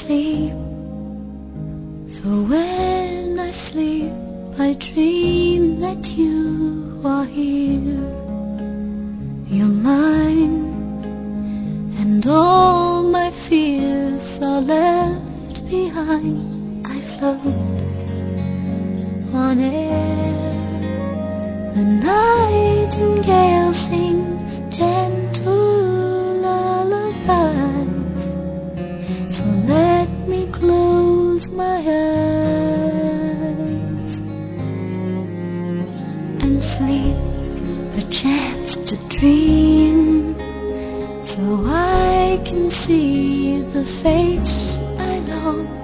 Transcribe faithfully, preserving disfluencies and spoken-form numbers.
sleep, for when I sleep I dream that you are here. You're mine, and all my fears are left behind. I float on air. The nightingale sings gentle lullabies, so let me close my eyes and sleep, perchance to dream, so I can see the face I know.